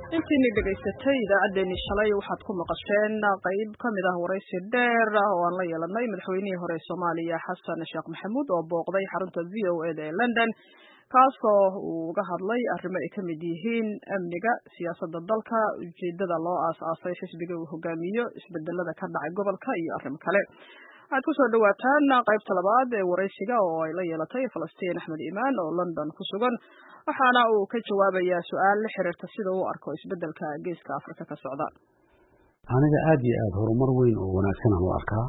intiini dhegaysatay idaacaddeenii shalay waxaad ku maqasheen qayb ka mid ah waraysi dheer oo aan la yeelanay madaxweynihii hore ee Soomaaliya Xasan Sheekh Maxamuud oo booqday xarunta VOA ee London kaasoo uu uga hadlay arrimo ay ka mid yihiin amniga, siyaasadda dalka, ujeedada loo aasaasay xisbiga uu hogaamiyo, isbedelada ka dhacay gobolka iyo arrimo kale. waxaad ku soo dhawaataan qaybta labaad ee waraysiga oo ay la yeelatay Falastiin Axmed Imaan oo London ku sugan waxaana uu ka jawaabayaa su'aal la xiriirta sida uu arko isbedelka geeska Afrika ka socda. aniga aad iyo aad horumar weyn oo wanaagsan aan u arkaa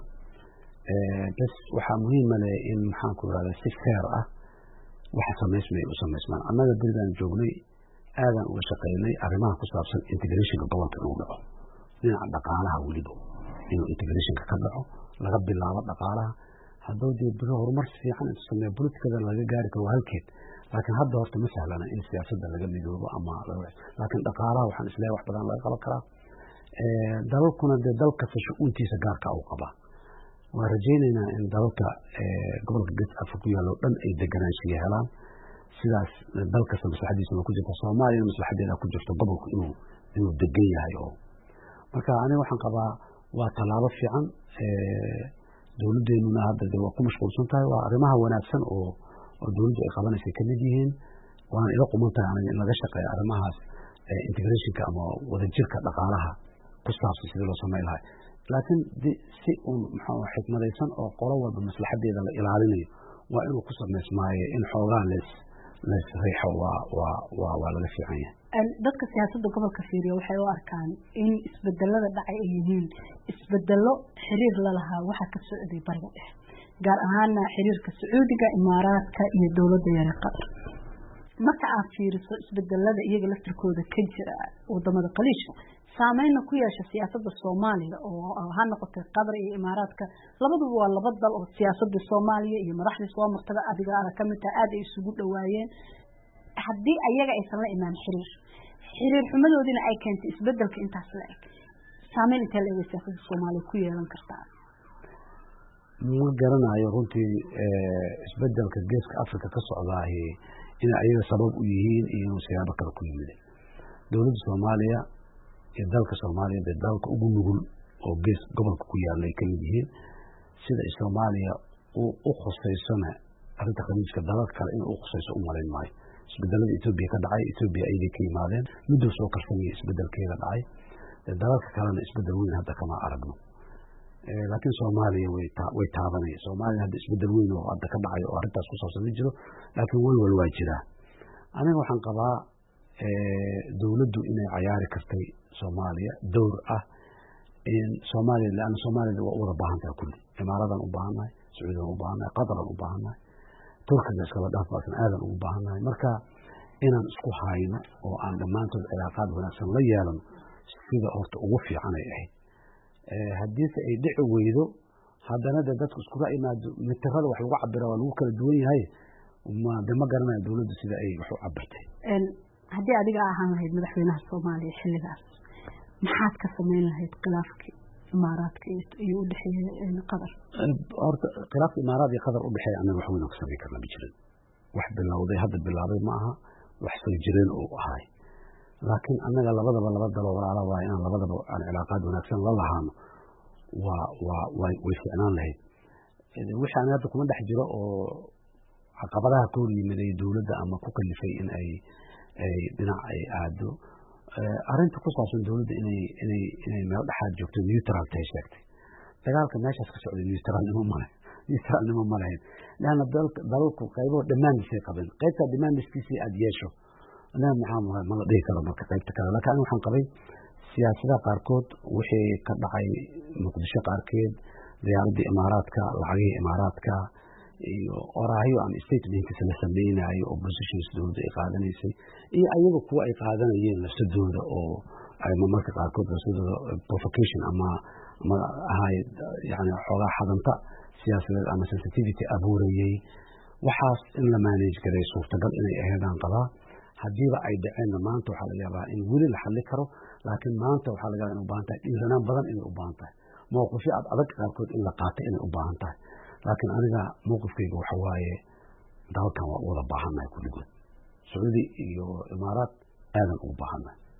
bas waxaa muhiim ah in maxaan ku raadaa si fair ah waxa samaysmaan annaga dildaan joognay aadan uga shaqeynay arrimaha ku saabsan integrationka gobolka inuu dhaco dhinaca dhaqaalaha weliba inuu integrationka ka dhaco laga bilaabo dhaqaalaha hadduu dee biro horumar fiican intuu sameeyo politikada laga gaari karo halkeed laakiin hadda horta ma sahlana in siyaasadda laga midoobo ama laakiin dhaqaalaha waxaan isleeyahay wax badan laga qaban karaa dalalkuna dee dal kasta shu'uuntiisa gaarka u qabaa waan rajaynaynaa in dalalka gobolka geeska Afrika ku yaalo dhan ay deganaanshiya helaan sidaas dal kasta maslaxadiisa ku jirta Soomaaliya maslaxadeeda ku jirto gobolku inuu degan yahay oo marka aniga waxaan qabaa waa talaabo fiican dawladdeennuna hadda waa ku mashquulsan tahay waa arrimaha wanaagsan oo dawladdu ay qabanaysa ka mid yihiin waana ila quman tahay aniga in laga shaqeeyo arrimahaas integrationka ama wadajirka dhaqaalaha ku saabsan sidii loo samayn lahay laakiin si uun maxaa xikmadaysan oo qolo walba maslaxadeeda la ilaalinayo waa inuu ku samaysmaayo in xoogaa lees riixo waa laga fiican yahay dadka siyaasadda gobolka fiiriya waxay u arkaan in isbedelada dhacay ay yihiin isbedelo xiriir la lahaa waxa ka socday bariga dhexe gaar ahaana xiriirka Sacuudiga, Imaaraadka iyo dawladda yar Qatar marka aad fiiriso isbedelada iyaga laftirkooda ka jira wadamada qaliishka saameyn ku yeesha siyaasadda Soomaaliya oo ha noqotay Qatar iyo Imaaraadka labaduba waa laba dal oo siyaasadda Soomaaliya iyo madaxda soo martada adiga kamid ah aad ay isugu dhawaayeen haddii ayaga aysan la imaan xiriir xumadoodina ay keentay isbedelka intaas la eg saameyn inta la siyaasadda Soomaaliya ku yeelan kartaa ma garanayo runtii isbedelka geeska Afrika ka socdaahi in ayaga sabab u yihiin iyo siyaabo kale ku yimid dawladda Soomaaliya iyo dalka Soomaaliya ee dalka ugu nugul oo gees gobolka ku yaalay ka mid yihiin sida Soomaaliya u khuseysana arrinta khaliijka dalalka kale in uu khuseyso u malayn maayo isbedelada Itoobiya ka dhacay Itoobiya ay ka yimaadeen muddo soo karsanay isbedelkeeda dhacay dalalka kalena isbedel weyn hadda kama aragno laakiin Soomaaliya way taabanay Soomaaliya hadda isbedel weyn oo hadda ka dhacay oo arrintaas ku saabsan jiro laakiin walwal waa jira aniga waxaan qabaa dawladdu inay ciyaari kartay Soomaaliya door ah in Soomaaliya la'aan Soomaaliya waa wada baahan tahay kulli Imaaradan u baahanay Sacuudiga u baahanay Qataran u baahanay Turkiga iskala dhaafsan aadan u baahanay marka inaan isku hayno oo aan dhamaantood cilaaqaad wanaagsan la yeelano sida horta ugu fiican ay ahayd haddii ay dhici weydo haddana dadku isku raayimaado mitirada wax lagu cabiro waa lagu kala duwan yahay ma garanayo dawladdu sida ay wax u cabirtay haddii adiga ahaan lahayd madaxweynaha Soomaaliya xilligaas maxaad ka sameyn lahayd khilaafkii Imaaraadka iyo u dhaxeeyay Qatar horta khilaafka Imaaraad iyo Qatar u dhaxeeyay anaga wax weyn oo ka sameyn karna ma jirin wax bilowday hadda bilaabay ma aha wax soo jireen oo ahay laakiin anaga labadaba laba dalo walaalo waa inaan labadaba aan cilaaqaad wanaagsan la lahaano way fiicnaan lahayd wixii anaga kuma dhex jiro oo caqabadaha ka hor yimid dawladda ama ku kalifay in ay dhinac ay aado arrinta ku saabsan dawladda inay meel dhexaad joogto neutral tahay sheegtay dagaalka meeshaas ka socday neutralnimo ma lahayn laana dalalku qaybo dhammaantiisay qabeen qaybta dhammaantiisii aad yeesho anaa maxaa ma la dhihi karo marka qaybta kale laakiin aniga waxaan qabay siyaasadaha qaarkood wixii ka dhacay muqdisho qaarkeed diyaaradda Imaaraadka lacagihii Imaaraadka iyo oraahiyo aan statementkiisa la sameynaayo oo positions dawladda ay qaadanaysay iyo ayaga kuwa ay qaadanayeen lafsadooda oo ay marka qaarkood lafsadooda provocation ama ahay yani xoogaa xadanta siyaasadeed ama sensitivity abuurayay waxaas in la manage garay suurtagal inay ahaydaan qabaa haddiiba ay dhaceenna maanta waxaa laga yaabaa in weli la xalli karo laakiin maanta waxaa laga yaabaa in u baahan tahay dhiiranaan badan inay u baahan tahay mowqifyo adag qaarkood in la qaatay inay u baahan tahay laakiin aniga mowqifkayga waxa waaye dalkan waa wada baahannahay kulligood Sacuudi iyo Imaaraad aadan u baahannahay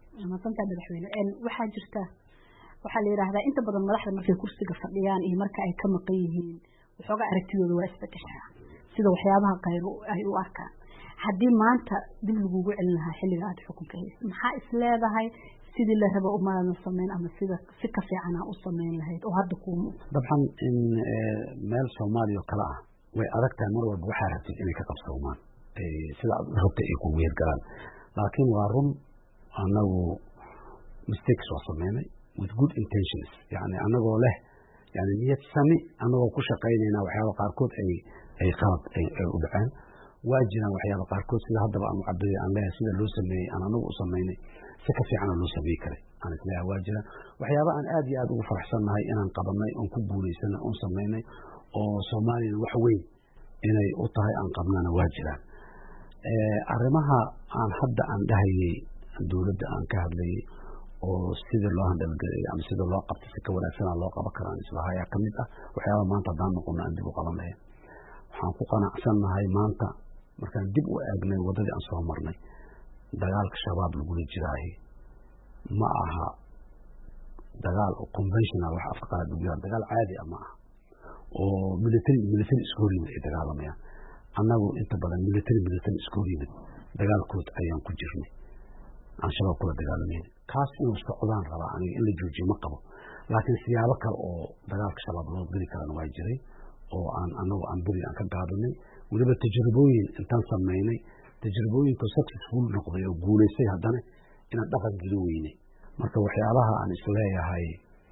ama santa madaxweyne waxa jirta waxa la yiraahdaa inta badan madaxda markay kursiga fadhiyaan iyo marka ay ka maqan yihiin waxooga aragtidooda waa isbedeshaa sida waxyaabaha qayr ay u arkaan haddii maanta dib lagu celin lahaa xilliga aad xukunka haysid maxaa is leedahay sidii la rabo umaadna sameyn ama sida si ka fiican u sameyn lahayd oo hadda ku dabcan in meel Soomaaliya kala ah way adagtahay mar walba waxa rabtid inay ka qabsoomaan sida rabta ay ku weer galaan laakiin waa run anagu mistakes oo sameynay with good intentions yani anagoo leh yani niyad sami anagoo ku shaqeynayna waxyaabo qaar kood ay qalad ay u dhacaan waa jiraan waxyaabo qaar kood sida haddaba aan cabday aan leeyahay sida loo sameeyay aan anagu u sameynay si ka fiican loo sameeyay karay aan isleeyahay waa jiraan waxyaabo aan aad iyo aad ugu faraxsanahay inaan qabanay oo ku guuleysanay oo sameynay oo Soomaaliya wax weyn inay u tahay aan qabnana waa jiraan arrimaha aan hadda aan dhahayay dawladda aan ka hadlayay oo sida loo handalgalay ama sida loo qabto si ka wanaagsan loo qaban karo islaha kamid ah waxyaabo maanta daan noqon aan dib u qaban lahayn waxaan ku qanacsanahay maanta markaan dib u eegnay wadadii aan soo marnay dagaalka shabaab lagu jiray ma aha dagaal oo conventional wax afqaad u yahay dagaal caadi ah ma aha oo military scoring ay dagaalamayaan annagu inta badan military scoring dagaalkood ayaan ku jirnay aan shabaab kula dagaalamay kaas inuu socdaan raba aniga in la joojiyo ma qabo laakiin siyaabo kale oo dagaalka shabaab loo geli karana waa jiray oo aan anagu aan buri aan ka gaabinay waliba tajribooyin intaan sameynay tajribooyinka successful noqday oo guuleysay haddana inaan dhaqan gelin weynay marka waxyaabaha aan isleeyahay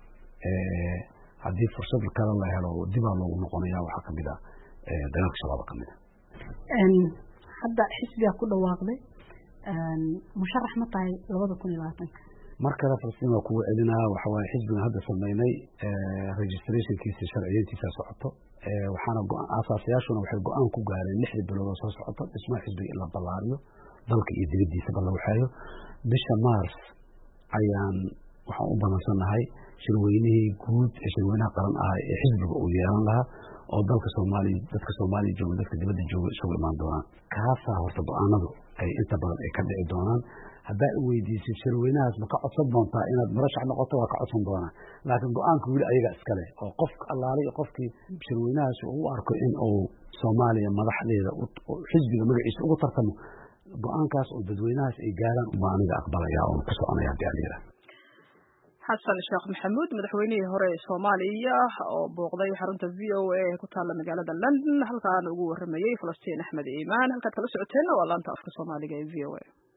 haddii fursad kale la helo dib loogu noqonayaa waxaa kamid ah dagaalka shabaab kamid ah hadda xisbiga ku dhawaaqday musharax ma tahay 2020 markada Falastiin waa ku celinaa waxa way xisbiga hadda sameynay registrationkiisa sharciyeyntiisa socoto waxaana aasaasiyaashuna waxay go'aan ku gaareen 6 bilood oo soo socoto dhismaha xisbiga ila ballaariyo dalka iyo dibadiisa balla waxayo bisha Maars ayaan waxaan u banansanahay shirweynihii guud ee shirweynaha qaran ah ee xisbiga uu yeelan lahaa oo dalka Soomaaliya dadka Soomaaliya jooga dadka dibadda jooga isugu imaan doonaan kaasa horta go'aanadu ay inta badan ay ka dhici doonaan haddaa weydiisay shirweynahaas ma ka codsan doontaa inaad murashax noqoto waa ka codsan doonaa laakiin go'aanku wili ayaga iskale oo qofka allaale iyo qofkii shirweynahaas uu arko in uu Soomaaliya madaxdeeda xisbiga magaciisa ugu tartamo go'aankaas oo dadweynahaas ay gaaraan uma aniga aqbalaya oo ka soconaya diyaariyada xasan sheekh maxamuud madaxweynihii hore ee Soomaaliya oo booqday xarunta VOA ku taala magaalada London halkaan ugu waramayay Falastiin Axmed Iimaan halkaad kala socoteen waa laanta afka Soomaaliga ee VOA